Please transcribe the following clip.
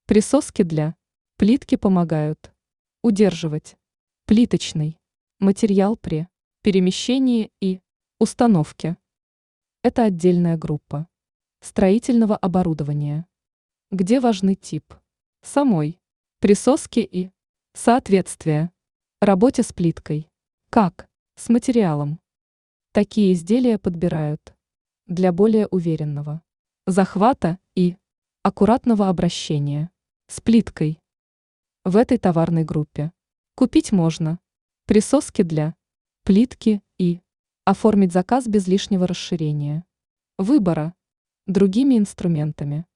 Присоски для плитки помогают удерживать плиточный материал при перемещении и установке. Это отдельная группа строительного оборудования, где важны тип самой присоски и соответствие работе с плиткой, как с материалом. Такие изделия подбирают для более уверенного захвата и аккуратного обращения с плиткой. В этой товарной группе купить можно присоски для плитки и оформить заказ без лишнего расширения выбора другими инструментами.